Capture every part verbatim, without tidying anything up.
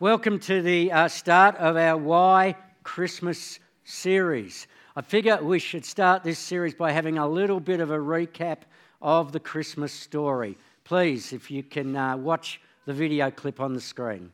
Welcome to the uh, start of our Why Christmas series. I figure we should start this series by having a little bit of a recap of the Christmas story. Please, if you can uh, watch the video clip on the screen.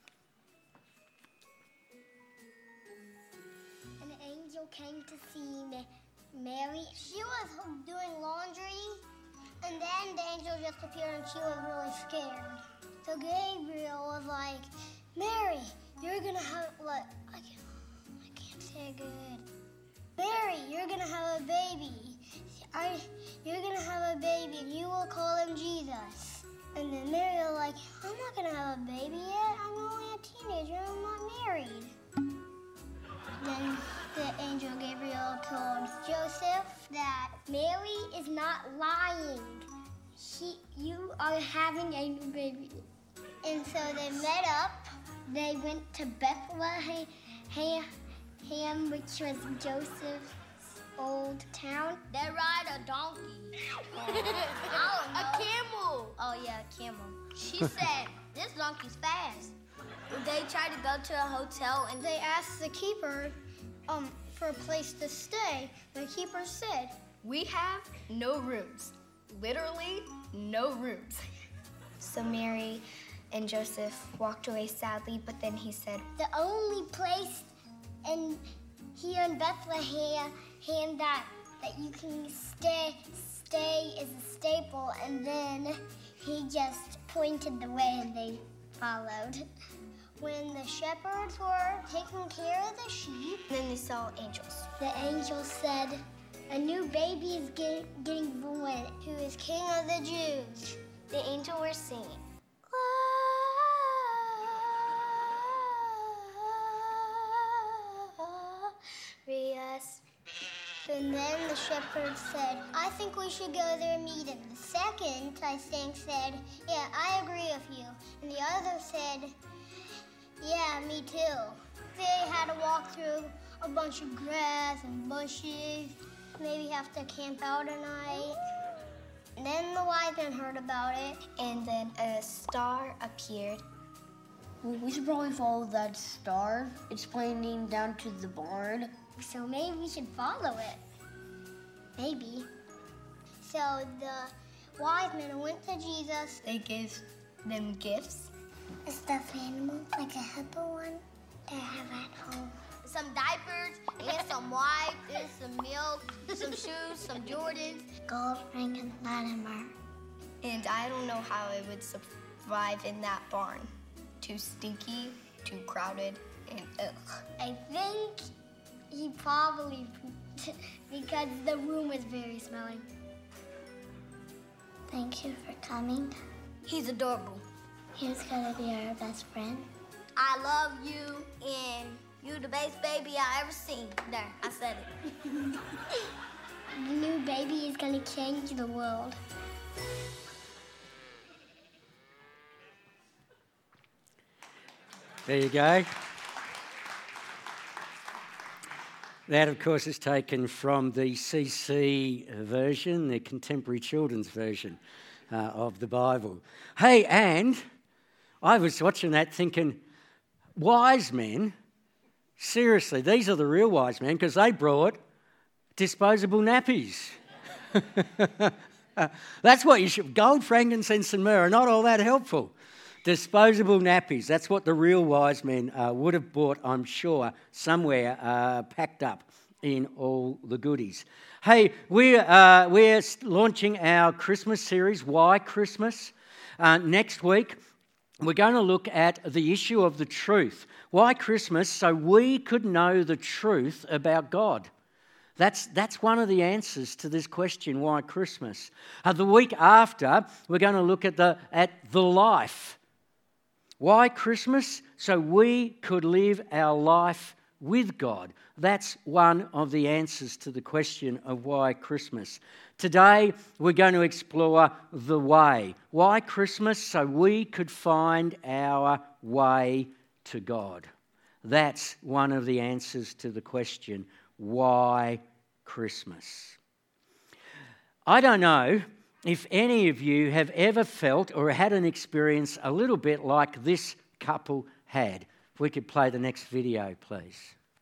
An angel came to see Mary. She was doing laundry, and then the angel just appeared and she was really scared. So Gabriel was like, Mary, you're gonna have what? I can't, I can't say it good. Mary, you're gonna have a baby. I, you're gonna have a baby, and you will call him Jesus. And then Mary was like, I'm not gonna have a baby yet. I'm only a teenager. I'm not married. Then the angel Gabriel told Joseph that Mary is not lying. She, you are having a new baby. And so they met up. They went to Bethlehem, which was Joseph's old town. They ride a donkey. Oh, a camel. Oh, yeah, a camel. She said, this donkey's fast. They tried to go to a hotel, and they asked the keeper um, for a place to stay. The keeper said, we have no rooms. Literally, no rooms. So Mary and Joseph walked away sadly, but then he said, the only place in here in Bethlehem that, that you can stay, stay is a staple, and then he just pointed the way and they followed. When the shepherds were taking care of the sheep, then they saw angels. The angel said, a new baby is getting, getting born, who is King of the Jews. The angel were singing, Glorious. And then the shepherd said, I think we should go there and meet him. The second, I think, said, yeah, I agree with you. And the other said, yeah, me too. They had to walk through a bunch of grass and bushes, maybe have to camp out a night. And then the wise men heard about it. And then a star appeared. We should probably follow that star. It's pointing down to the barn. So maybe we should follow it. Maybe. So the wise men went to Jesus. They gave them gifts. A stuffed animal, like a hippo one, to have at home. Some diapers, and some wipes, and some milk, some shoes, some Jordans. Gold ring and Latimer. And I don't know how it would survive in that barn. Too stinky, too crowded, and ugh. I think he probably pooped because the room is very smelly. Thank you for coming. He's adorable. He's gonna be our best friend. I love you, and you the best baby I ever seen. There, I said it. The new baby is gonna change the world. There you go. That, of course, is taken from the C C version, the contemporary children's version uh, of the Bible. Hey, and I was watching that thinking, wise men, seriously, these are the real wise men because they brought disposable nappies. That's what you should, gold, frankincense and myrrh are not all that helpful. Disposable nappies, that's what the real wise men uh, would have bought, I'm sure, somewhere uh, packed up in all the goodies. Hey, we're, uh, we're launching our Christmas series, Why Christmas? Uh, next week, we're going to look at the issue of the truth. Why Christmas? So we could know the truth about God. That's, that's one of the answers to this question, why Christmas? Uh, the week after, we're going to look at the, at the life. Why Christmas? So we could live our life with God. That's one of the answers to the question of why Christmas. Today, we're going to explore the way. Why Christmas? So we could find our way to God. That's one of the answers to the question, why Christmas? I don't know if any of you have ever felt or had an experience a little bit like this couple had. If we could play the next video, please.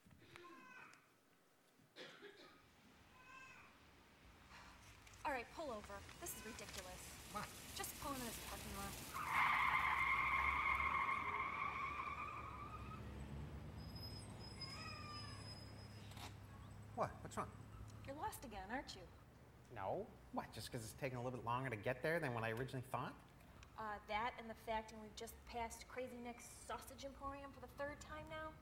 All right, pull over. This is ridiculous. What? Just pull into this parking lot. What? What's wrong? You're lost again, aren't you? No. What, just because it's taking a little bit longer to get there than what I originally thought? Uh, that and the fact that we've just passed Crazy Nick's Sausage Emporium for the third time now.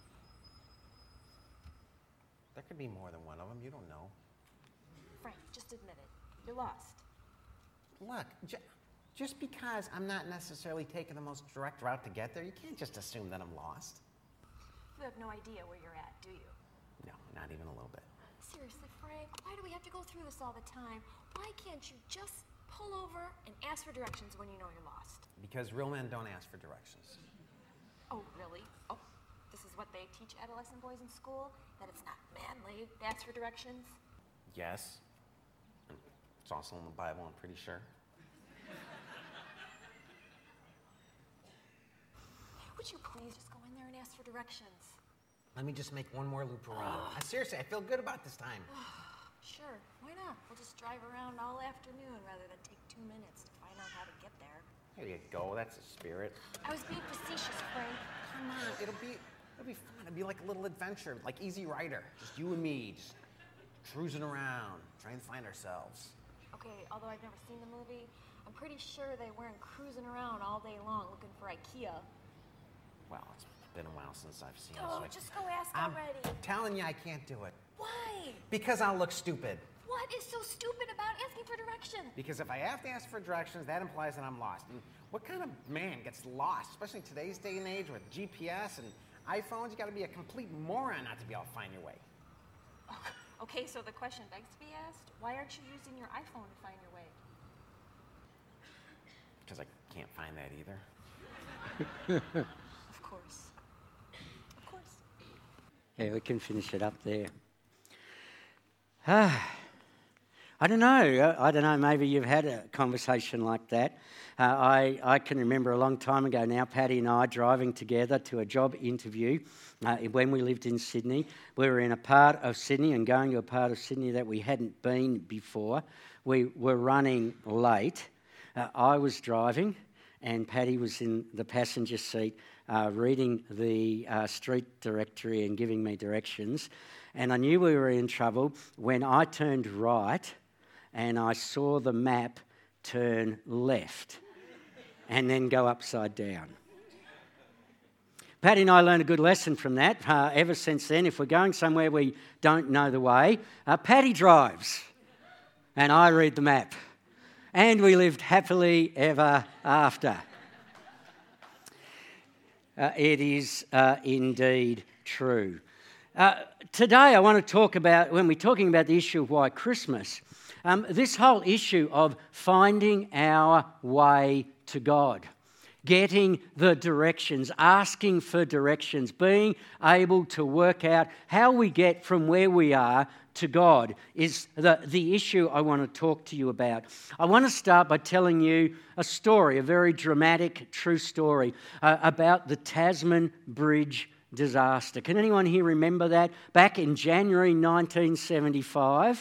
There could be more than one of them. You don't know. Frank, just admit it. You're lost. Look, j- just because I'm not necessarily taking the most direct route to get there, you can't just assume that I'm lost. You have no idea where you're at, do you? No, not even a little bit. Seriously, Frank, why do we have to go through this all the time? Why can't you just pull over and ask for directions when you know you're lost? Because real men don't ask for directions. Oh, really? Oh, this is what they teach adolescent boys in school? That it's not manly to ask for directions? Yes. It's also in the Bible, I'm pretty sure. Would you please just go in there and ask for directions? Let me just make one more loop around. Uh, seriously, I feel good about this time. Sure, why not? We'll just drive around all afternoon rather than take two minutes to find out how to get there. There you go, that's the spirit. I was being facetious, Frank. Come on, it'll be, it'll be fun. It'll be like a little adventure, like Easy Rider. Just you and me, just cruising around, trying to find ourselves. Okay, although I've never seen the movie, I'm pretty sure they weren't cruising around all day long looking for IKEA. Well, it's been a while since I've seen Oh, it. So just go ask I'm already. telling you I can't do it. Why? Because I'll look stupid. What is so stupid about asking for directions? Because if I have to ask for directions, that implies that I'm lost. And what kind of man gets lost, especially in today's day and age with G P S and iPhones? You gotta be a complete moron not to be able to find your way. Okay, so the question begs to be asked, why aren't you using your iPhone to find your way? Because I can't find that either. Of course. Of course. Yeah, we can finish it up there. Ah, I don't know. I don't know. Maybe you've had a conversation like that. Uh, I, I can remember a long time ago now, Patty and I driving together to a job interview uh, when we lived in Sydney. We were in a part of Sydney and going to a part of Sydney that we hadn't been before. We were running late. Uh, I was driving and Patty was in the passenger seat uh, reading the uh, street directory and giving me directions. And I knew we were in trouble when I turned right and I saw the map turn left and then go upside down. Patty and I learned a good lesson from that. Uh, ever since then, if we're going somewhere we don't know the way, uh, Patty drives and I read the map. And we lived happily ever after. Uh, it is uh, indeed true. Uh, today I want to talk about, when we're talking about the issue of why Christmas, um, this whole issue of finding our way to God, getting the directions, asking for directions, being able to work out how we get from where we are to God is the, the issue I want to talk to you about. I want to start by telling you a story, a very dramatic, true story uh, about the Tasman Bridge disaster. Can anyone here remember that? Back in January nineteen seventy-five.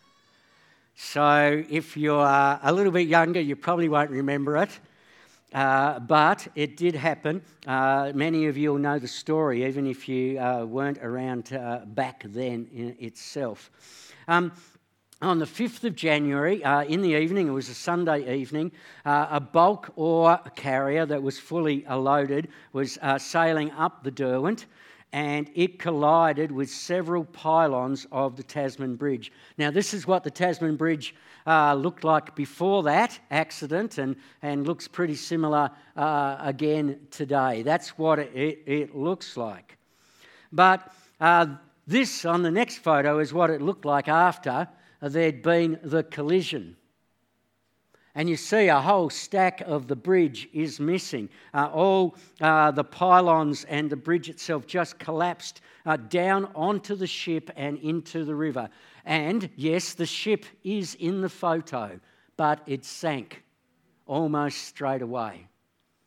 So if you're a little bit younger, you probably won't remember it. Uh, but it did happen. Uh, many of you will know the story, even if you uh, weren't around uh, back then in itself. Um, on the fifth of January, uh, in the evening, it was a Sunday evening, uh, a bulk ore carrier that was fully loaded was uh, sailing up the Derwent, and it collided with several pylons of the Tasman Bridge. Now, this is what the Tasman Bridge uh, looked like before that accident, and, and looks pretty similar uh, again today. That's what it, it looks like. But uh, this, on the next photo, is what it looked like after there'd been the collision. And you see a whole stack of the bridge is missing. Uh, all uh, the pylons and the bridge itself just collapsed uh, down onto the ship and into the river. And yes, the ship is in the photo, but it sank almost straight away.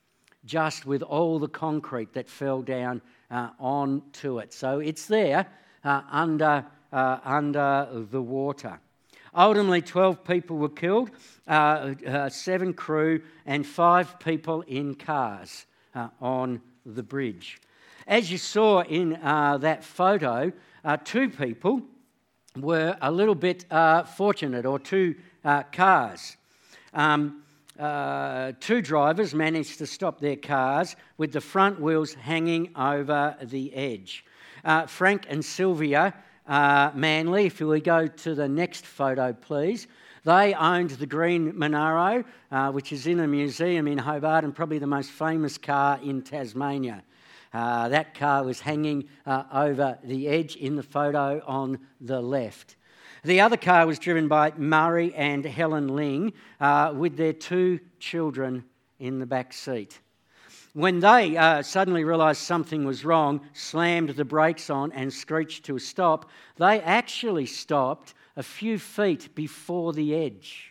just with all the concrete that fell down uh, onto it. So it's there uh, under, uh, under the water. Ultimately, twelve people were killed, uh, uh, seven crew and five people in cars uh, on the bridge. As you saw in uh, that photo, uh, two people were a little bit uh, fortunate, or two uh, cars. Um, uh, two drivers managed to stop their cars with the front wheels hanging over the edge. Uh, Frank and Sylvia uh, Manley, if we go to the next photo, please. They owned the Green Monaro, uh, which is in a museum in Hobart and probably the most famous car in Tasmania. Uh, that car was hanging uh, over the edge in the photo on the left. The other car was driven by Murray and Helen Ling uh, with their two children in the back seat. When they uh, suddenly realised something was wrong, slammed the brakes on and screeched to a stop, they actually stopped a few feet before the edge.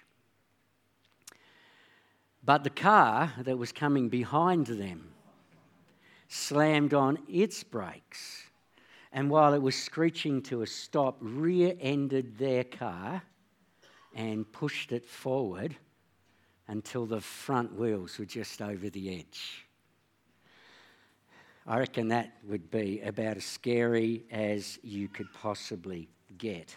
But the car that was coming behind them slammed on its brakes, and while it was screeching to a stop, rear-ended their car and pushed it forward until the front wheels were just over the edge. I reckon that would be about as scary as you could possibly get.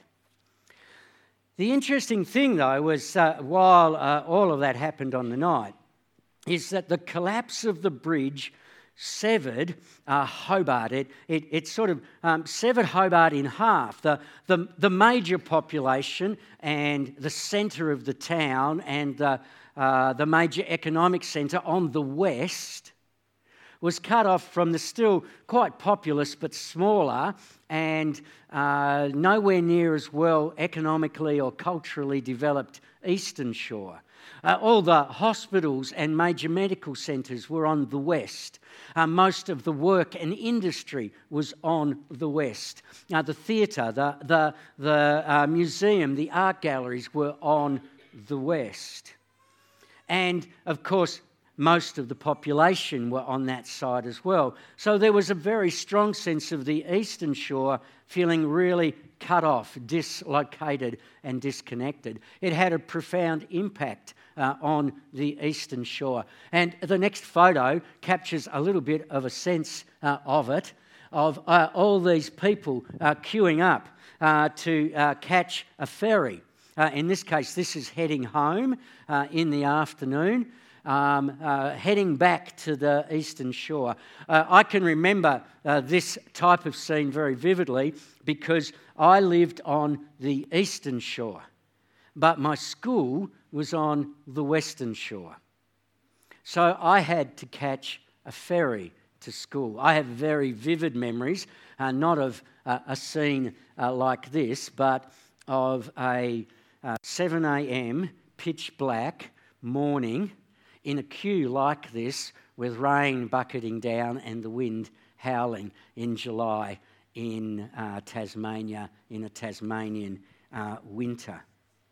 The interesting thing, though, was uh, while uh, all of that happened on the night, is that the collapse of the bridge severed uh, Hobart. It, it, it sort of um, severed Hobart in half. The, the, the major population and the centre of the town and the, uh, the major economic centre on the west was cut off from the still quite populous but smaller and uh, nowhere near as well economically or culturally developed Eastern Shore. Uh, all the hospitals and major medical centres were on the west. Uh, most of the work and industry was on the west. Uh, the theatre, the, the, the uh, museum, the art galleries were on the west. And, of course, most of the population were on that side as well. So there was a very strong sense of the Eastern Shore feeling really cut off, dislocated and disconnected. It had a profound impact uh, on the Eastern Shore. And the next photo captures a little bit of a sense uh, of it, of uh, all these people uh, queuing up uh, to uh, catch a ferry. Uh, in this case, this is heading home uh, in the afternoon. Um, uh, heading back to the Eastern Shore. Uh, I can remember uh, this type of scene very vividly because I lived on the Eastern Shore, but my school was on the Western Shore. So I had to catch a ferry to school. I have very vivid memories, uh, not of uh, a scene uh, like this, but of a uh, seven a.m. pitch black morning in a queue like this with rain bucketing down and the wind howling in July in uh, Tasmania, in a Tasmanian uh, winter.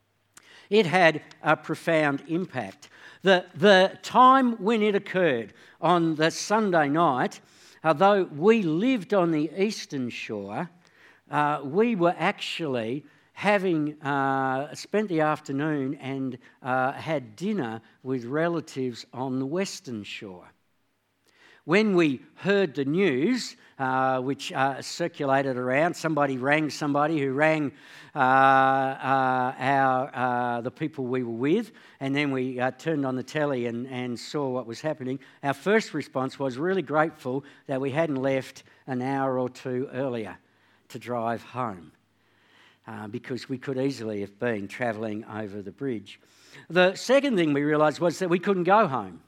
It had a profound impact. The, the time when it occurred on the Sunday night, although we lived on the Eastern Shore, uh, we were actually having uh, spent the afternoon and uh, had dinner with relatives on the Western Shore. When we heard the news, uh, which uh, circulated around, somebody rang somebody who rang uh, uh, our uh, the people we were with, and then we uh, turned on the telly and, and saw what was happening. Our first response was really grateful that we hadn't left an hour or two earlier to drive home. Uh, because we could easily have been travelling over the bridge. The second thing we realised was that we couldn't go home.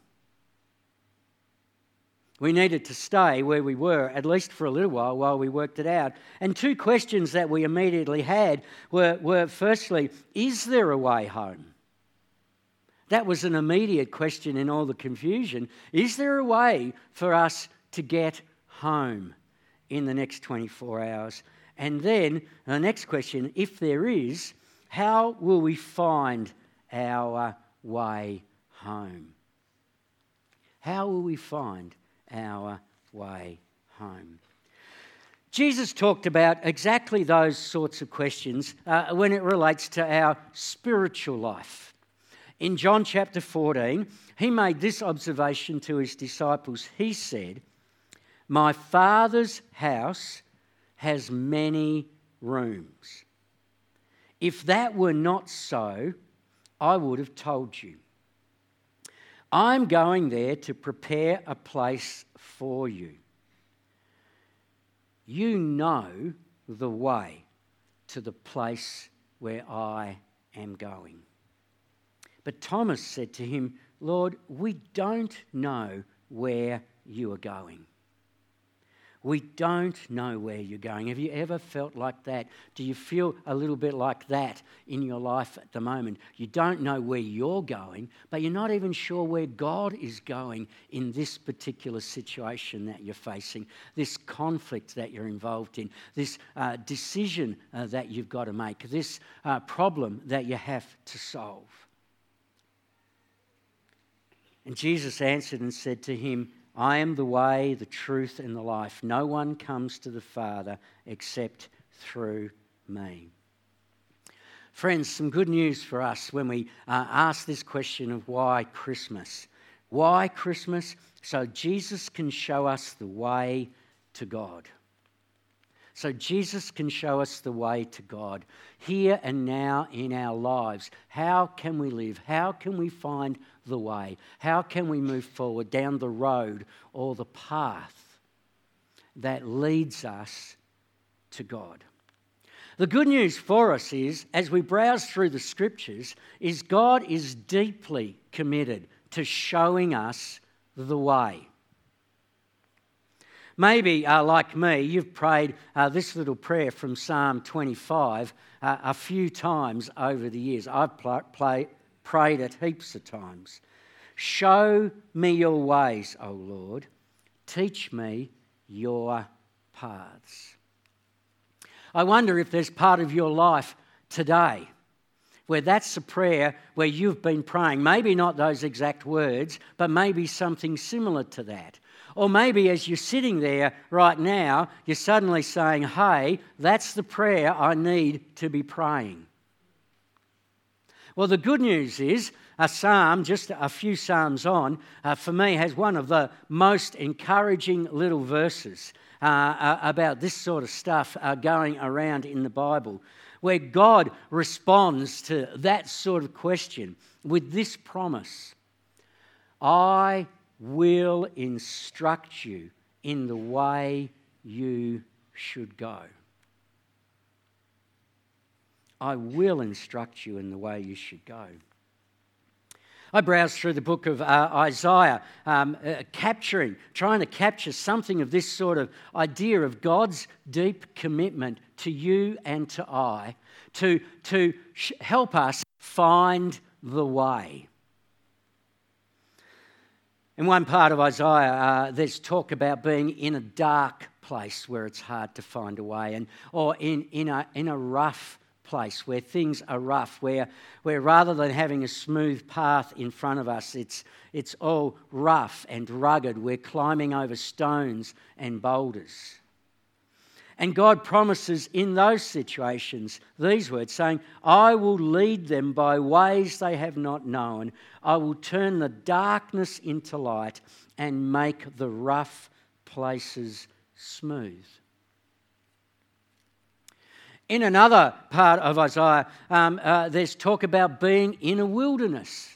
We needed to stay where we were, at least for a little while, while we worked it out. And two questions that we immediately had were, were firstly, is there a way home? That was an immediate question in all the confusion. Is there a way for us to get home in the next twenty-four hours? And then the next question, if there is, how will we find our way home? How will we find our way home? Jesus talked about exactly those sorts of questions uh, when it relates to our spiritual life. In John chapter fourteen, he made this observation to his disciples. He said, "My Father's house has many rooms. If that were not so, I would have told you. I'm going there to prepare a place for you. You know the way to the place where I am going." But Thomas said to him, "Lord, we don't know where you are going." We don't know where you're going. Have you ever felt like that? Do you feel a little bit like that in your life at the moment? You don't know where you're going, but you're not even sure where God is going in this particular situation that you're facing, this conflict that you're involved in, this uh, decision uh, that you've got to make, this uh, problem that you have to solve. And Jesus answered and said to him, "I am the way, the truth, and the life. No one comes to the Father except through me." Friends, some good news for us when we uh, ask this question of why Christmas. Why Christmas? So Jesus can show us the way to God. So Jesus can show us the way to God here and now in our lives. How can we live? How can we find the way? How can we move forward down the road or the path that leads us to God? The good news for us is, as we browse through the scriptures, is God is deeply committed to showing us the way. Maybe, uh, like me, you've prayed uh, this little prayer from Psalm twenty-five uh, a few times over the years. I've pl- play, prayed it heaps of times. "Show me your ways, O Lord. Teach me your paths." I wonder if there's part of your life today where that's a prayer where you've been praying. Maybe not those exact words, but maybe something similar to that. Or maybe as you're sitting there right now, you're suddenly saying, "Hey, that's the prayer I need to be praying." Well, the good news is a psalm, just a few psalms on, uh, for me has one of the most encouraging little verses uh, uh, about this sort of stuff uh, going around in the Bible, where God responds to that sort of question with this promise: "I will instruct you in the way you should go." I will instruct you in the way you should go. I browsed through the book of uh, Isaiah, um, uh, capturing, trying to capture something of this sort of idea of God's deep commitment to you and to I, to, to sh- help us find the way. In one part of Isaiah, uh, there's talk about being in a dark place where it's hard to find a way, and or in, in, a, in a rough place where things are rough, where, where rather than having a smooth path in front of us, it's, it's all rough and rugged. We're climbing over stones and boulders. And God promises in those situations these words, saying, "I will lead them by ways they have not known. I will turn the darkness into light and make the rough places smooth." In another part of Isaiah, um, uh, there's talk about being in a wilderness.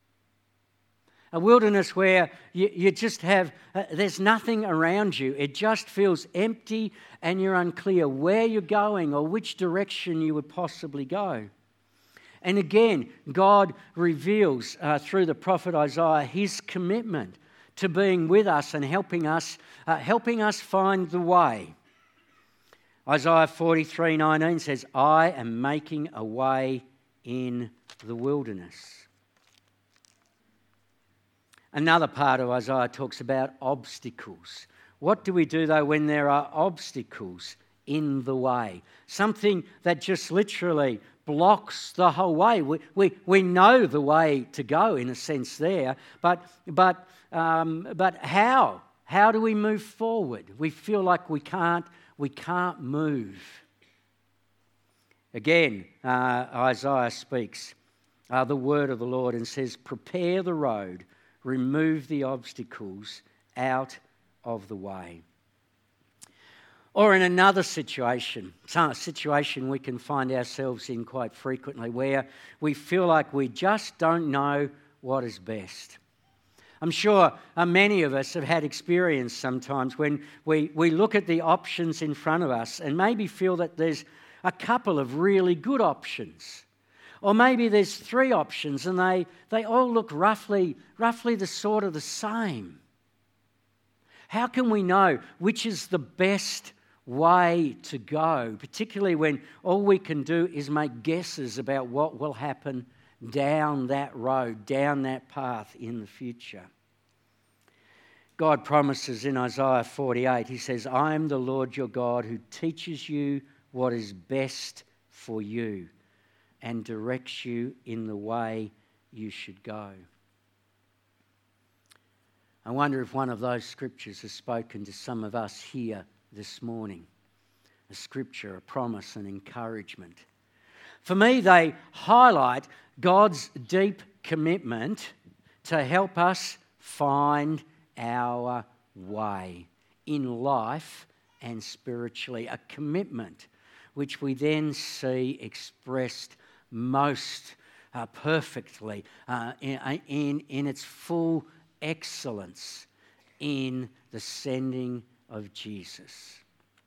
A wilderness where you, you just have, uh, there's nothing around you. It just feels empty and you're unclear where you're going or which direction you would possibly go. And again, God reveals uh, through the prophet Isaiah his commitment to being with us and helping us, uh, helping us find the way. Isaiah forty-three nineteen says, "I am making a way in the wilderness." Another part of Isaiah talks about obstacles. What do we do, though, when there are obstacles in the way, something that just literally blocks the whole way. We, we, we know the way to go in a sense there, but, but, um, but how? How do we move forward? We feel like we can't, we can't move. Again, uh, Isaiah speaks uh, the word of the Lord and says, prepare the road, remove the obstacles out of the way. Or in another situation, a situation we can find ourselves in quite frequently, where we feel like we just don't know what is best. I'm sure uh, many of us have had experience sometimes when we, we look at the options in front of us and maybe feel that there's a couple of really good options. Or maybe there's three options and they, they all look roughly, roughly the sort of the same. How can we know which is the best way to go, particularly when all we can do is make guesses about what will happen down that road, down that path in the future? God promises in Isaiah forty-eight, he says, I am the Lord your God who teaches you what is best for you and directs you in the way you should go. I wonder if one of those scriptures has spoken to some of us here this morning. A scripture, a promise, an encouragement. For me, they highlight God's deep commitment to help us find our way in life and spiritually. A commitment which we then see expressed most uh, perfectly uh, in, in, in its full excellence in the sending of Jesus.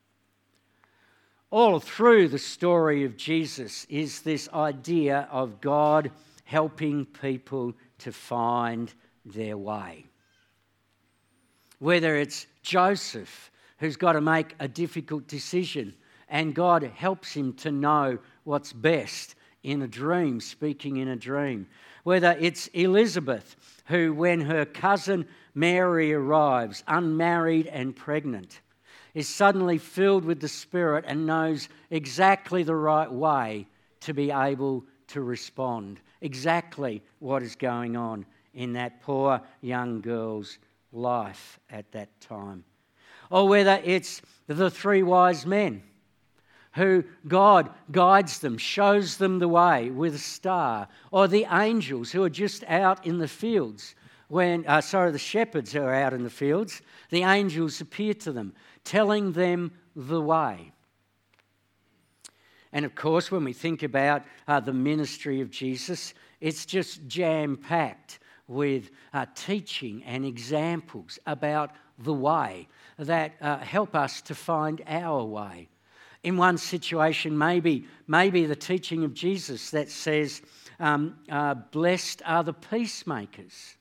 All through the story of Jesus is this idea of God helping people to find their way. Whether it's Joseph, who's got to make a difficult decision, and God helps him to know what's best in a dream, speaking in a dream. Whether it's Elizabeth, who, when her cousin Mary arrives, unmarried and pregnant, is suddenly filled with the Spirit and knows exactly the right way to be able to respond, exactly what is going on in that poor young girl's life at that time. Or whether it's the three wise men who God guides them, shows them the way with a star, or the angels who are just out in the fields when, uh, sorry, the shepherds who are out in the fields, the angels appear to them, telling them the way. And of course, when we think about uh, the ministry of Jesus, it's just jam-packed with uh, teaching and examples about the way that uh, help us to find our way. In one situation, maybe, maybe the teaching of Jesus that says, um, uh, blessed are the peacemakers.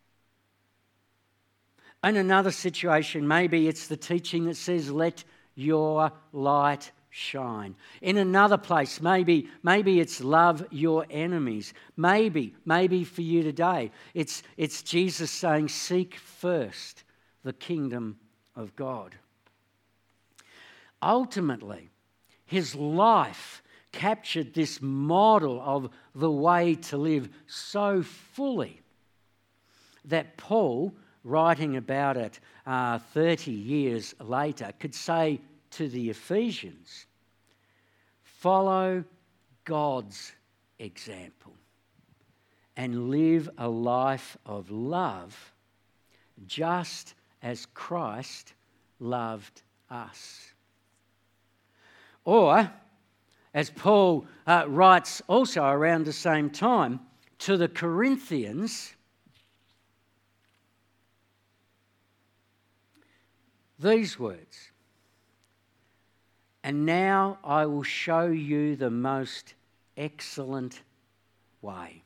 In another situation, maybe it's the teaching that says, let your light shine. In another place, maybe, maybe it's love your enemies. Maybe, maybe for you today, it's, it's Jesus saying, seek first the kingdom of God. Ultimately, his life captured this model of the way to live so fully that Paul, writing about it uh, thirty years later, could say to the Ephesians, follow God's example and live a life of love just as Christ loved us. Or, as Paul uh, writes also around the same time to the Corinthians, these words, and now I will show you the most excellent way.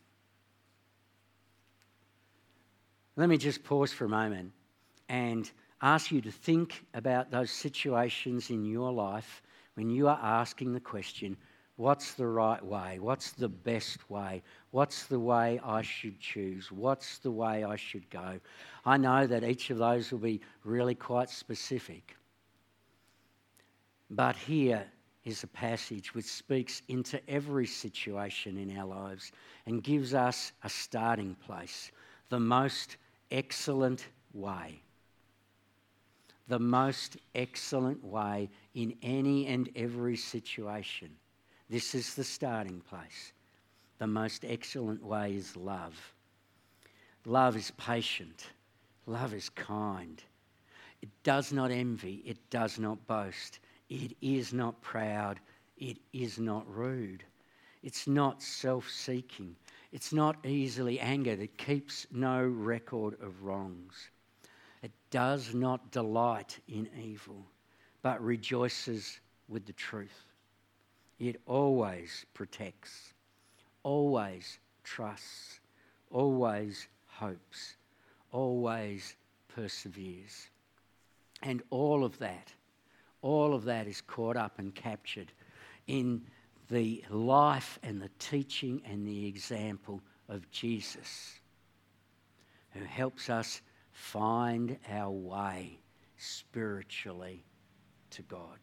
Let me just pause for a moment and ask you to think about those situations in your life when you are asking the question, what's the right way? What's the best way? What's the way I should choose? What's the way I should go? I know that each of those will be really quite specific. But here is a passage which speaks into every situation in our lives and gives us a starting place. The most excellent way. The most excellent way in any and every situation. This is the starting place. The most excellent way is love. Love is patient. Love is kind. It does not envy. It does not boast. It is not proud. It is not rude. It's not self-seeking. It's not easily angered. It keeps no record of wrongs. It does not delight in evil, but rejoices with the truth. It always protects, always trusts, always hopes, always perseveres. And all of that, all of that is caught up and captured in the life and the teaching and the example of Jesus, who helps us find our way spiritually to God.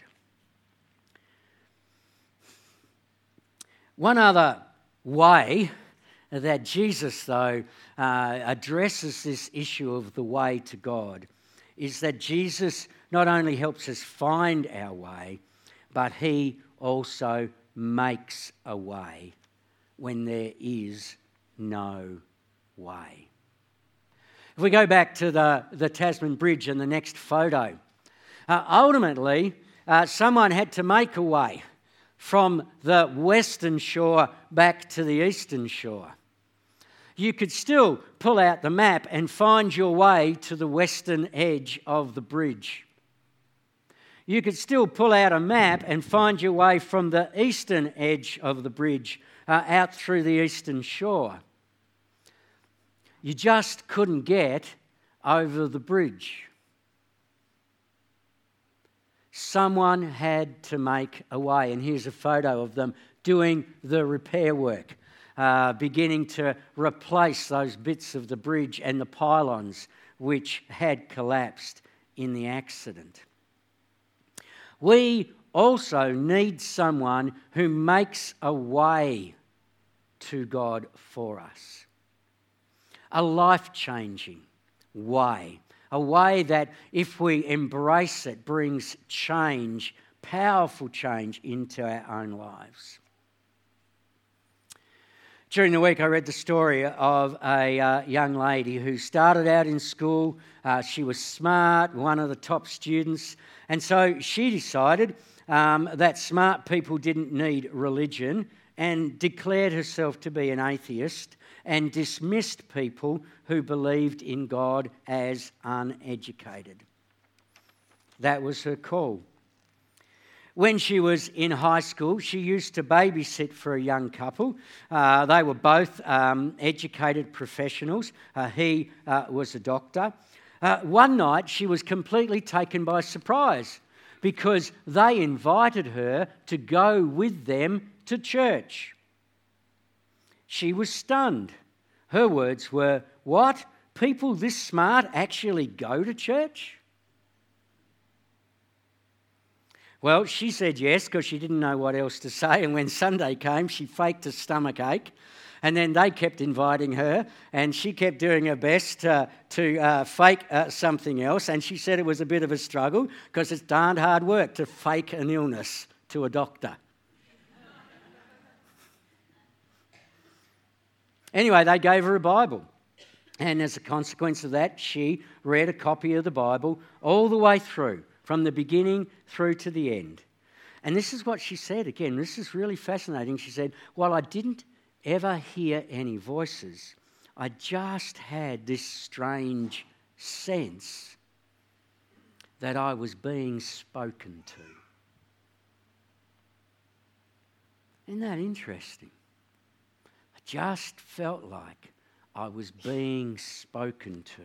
One other way that Jesus, though, uh, addresses this issue of the way to God is that Jesus not only helps us find our way, but he also makes a way when there is no way. If we go back to the, the Tasman Bridge and the next photo, uh, ultimately uh, someone had to make a way from the western shore back to the eastern shore. You could still pull out the map and find your way to the western edge of the bridge. You could still pull out a map and find your way from the eastern edge of the bridge uh, out through the eastern shore. You just couldn't get over the bridge. Someone had to make a way, and here's a photo of them doing the repair work, uh, beginning to replace those bits of the bridge and the pylons which had collapsed in the accident. We also need someone who makes a way to God for us. A life-changing way. A way that, if we embrace it, brings change, powerful change into our own lives. During the week, I read the story of a uh, young lady who started out in school. Uh, she was smart, one of the top students, and so she decided um, that smart people didn't need religion and declared herself to be an atheist and dismissed people who believed in God as uneducated. That was her call. When she was in high school, she used to babysit for a young couple. Uh, they were both um, educated professionals. Uh, he uh, was a doctor. Uh, one night, she was completely taken by surprise because they invited her to go with them to church. She was stunned. Her words were, "What? People this smart actually go to church?" Well, she said yes because she didn't know what else to say, and when Sunday came, she faked a stomach ache, and then they kept inviting her, and she kept doing her best to, to uh, fake uh, something else, and she said it was a bit of a struggle because it's darned hard work to fake an illness to a doctor. Anyway, they gave her a Bible, and as a consequence of that, she read a copy of the Bible all the way through, from the beginning through to the end. And this is what she said. Again, this is really fascinating. She said, "While I didn't ever hear any voices, I just had this strange sense that I was being spoken to." Isn't that interesting? I just felt like I was being spoken to.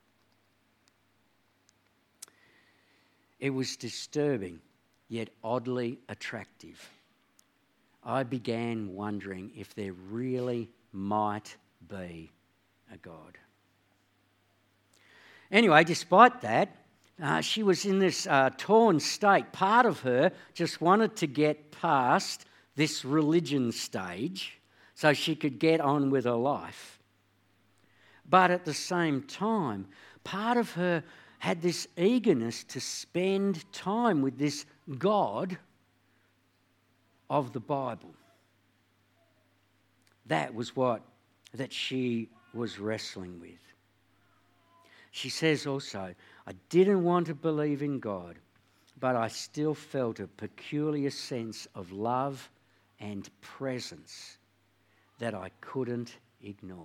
It was disturbing, yet oddly attractive. I began wondering if there really might be a God. Anyway, despite that, Uh, she was in this uh, torn state. Part of her just wanted to get past this religion stage so she could get on with her life. But at the same time, part of her had this eagerness to spend time with this God of the Bible. That was what that she was wrestling with. She says also, I didn't want to believe in God, but I still felt a peculiar sense of love and presence that I couldn't ignore.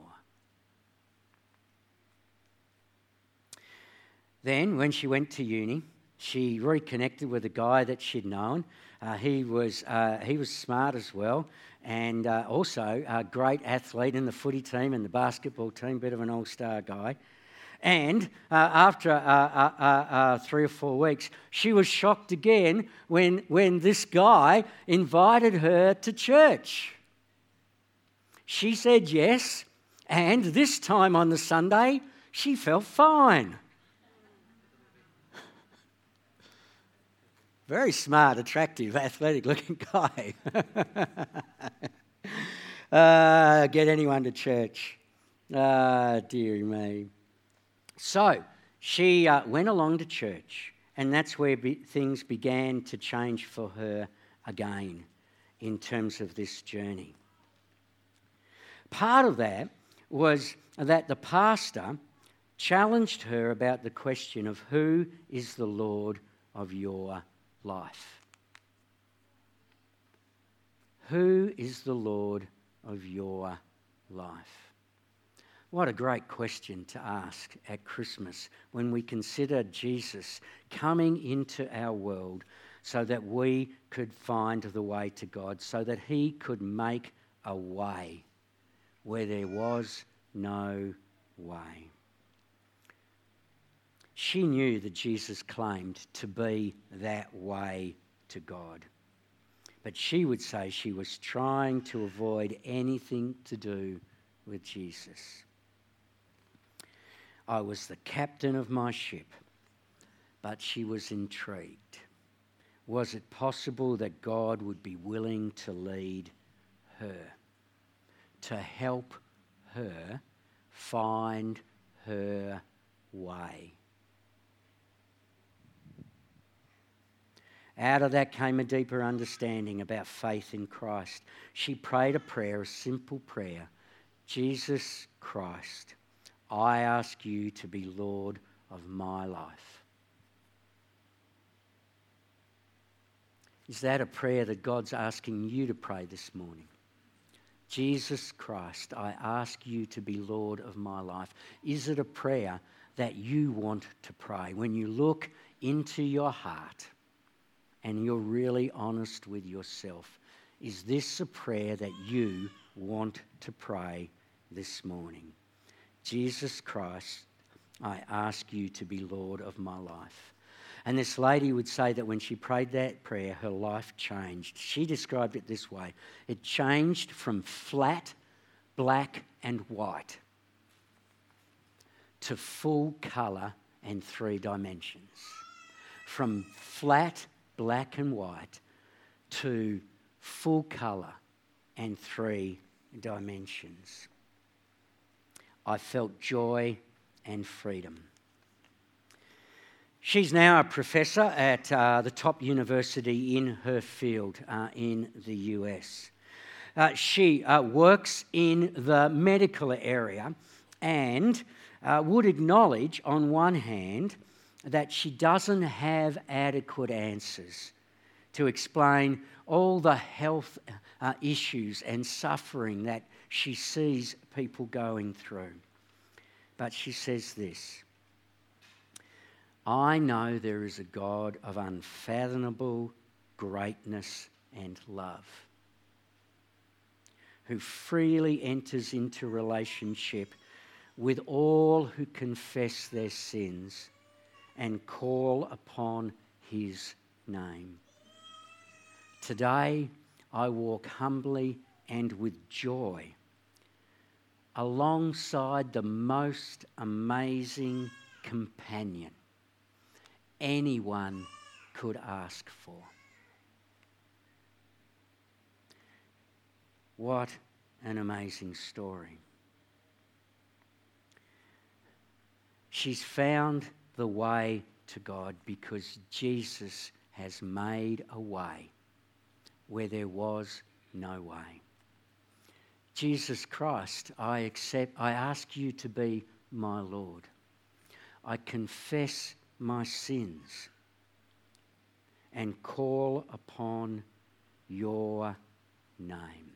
Then, when she went to uni, she reconnected with a guy that she'd known. Uh, he was uh, he was smart as well, and uh, also a great athlete in the footy team and the basketball team, bit of an all-star guy. And uh, after uh, uh, uh, uh, three or four weeks, she was shocked again when, when this guy invited her to church. She said yes, and this time on the Sunday, she felt fine. Very smart, attractive, athletic-looking guy. uh, get anyone to church. Ah, dearie me. So she uh, went along to church, and that's where be- things began to change for her again in terms of this journey. Part of that was that the pastor challenged her about the question of who is the Lord of your life. Who is the Lord of your life? What a great question to ask at Christmas when we consider Jesus coming into our world so that we could find the way to God, so that he could make a way where there was no way. She knew that Jesus claimed to be that way to God. But she would say she was trying to avoid anything to do with Jesus. I was the captain of my ship, but she was intrigued. Was it possible that God would be willing to lead her, to help her find her way? Out of that came a deeper understanding about faith in Christ. She prayed a prayer, a simple prayer. Jesus Christ, I ask you to be Lord of my life. Is that a prayer that God's asking you to pray this morning? Jesus Christ, I ask you to be Lord of my life. Is it a prayer that you want to pray when you look into your heart and you're really honest with yourself? Is this a prayer that you want to pray this morning? Jesus Christ, I ask you to be Lord of my life. And this lady would say that when she prayed that prayer, her life changed. She described it this way. It changed from flat, black and white to full colour and three dimensions. From flat, black and white to full colour and three dimensions. I felt joy and freedom. She's now a professor at uh, the top university in her field uh, in the U S. Uh, she uh, works in the medical area and uh, would acknowledge on one hand that she doesn't have adequate answers to explain all the health uh, issues and suffering that she sees people going through. But she says this, I know there is a God of unfathomable greatness and love who freely enters into relationship with all who confess their sins and call upon his name. Today, I walk humbly and with joy alongside the most amazing companion anyone could ask for. What an amazing story. She's found the way to God because Jesus has made a way where there was no way. Jesus Christ, I accept, I ask you to be my Lord. I confess my sins and call upon your name.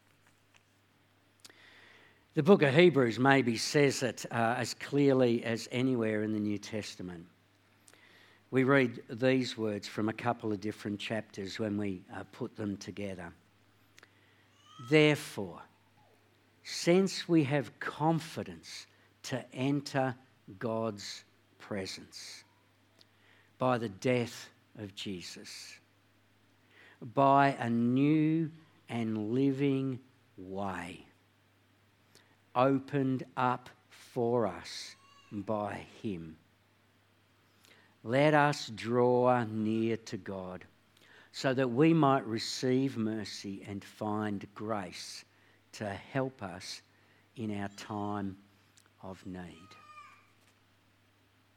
The book of Hebrews maybe says it uh, as clearly as anywhere in the New Testament. We read these words from a couple of different chapters when we uh, put them together. Therefore, since we have confidence to enter God's presence by the death of Jesus, by a new and living way opened up for us by him, let us draw near to God so that we might receive mercy and find grace to help us in our time of need.